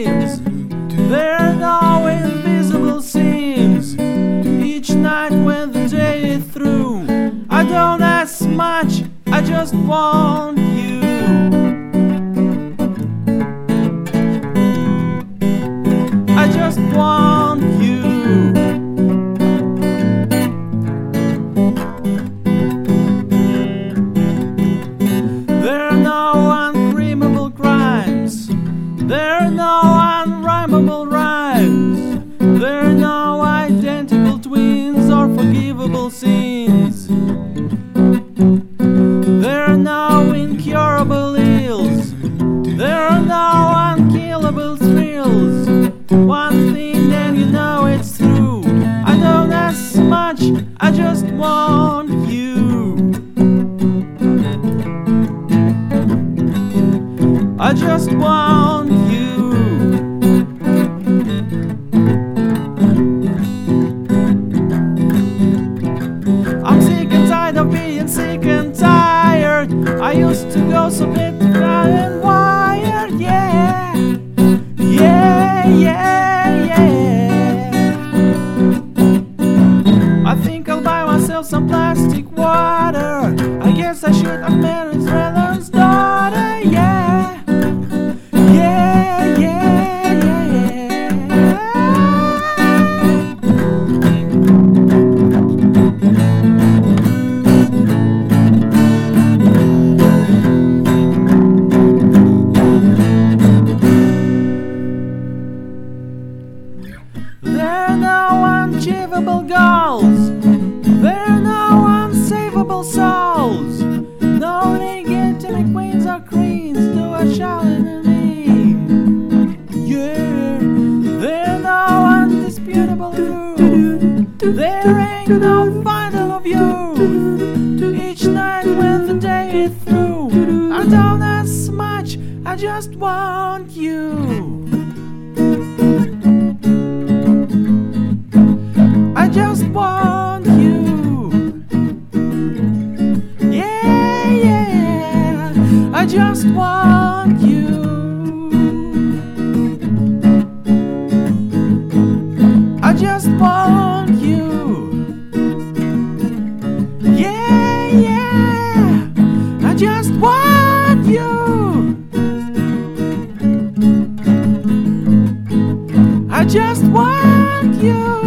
dreams. There are no invisible seams. Each night when the day is through, I don't ask much, I just want you. I just want you. There are no unredeemable crimes. There are no unrhymable rhymes. There are no identical twins or forgivable sins. There are no incurable ills. There are no unkillable thrills. One thing then you know it's true. I don't ask much, I just want you. I just want you. I'm sick and tired of being sick and tired. I used to go so big and wired, yeah. Yeah, yeah, yeah. I think I'll buy myself some plastic water. I guess I should have married Redden's daughter, yeah. Yeah, yeah, yeah. There are no unachievable goals. There are no unsavable souls. No legitimate queens or queens do a shouting at me. Yeah, there are no undisputable truth. There ain't no final of you. Each night when the day is through, I don't ask much, I just want you. I just want you. Yeah, yeah. I just want you. I just want you. Yeah, yeah. I just want you. I just want you.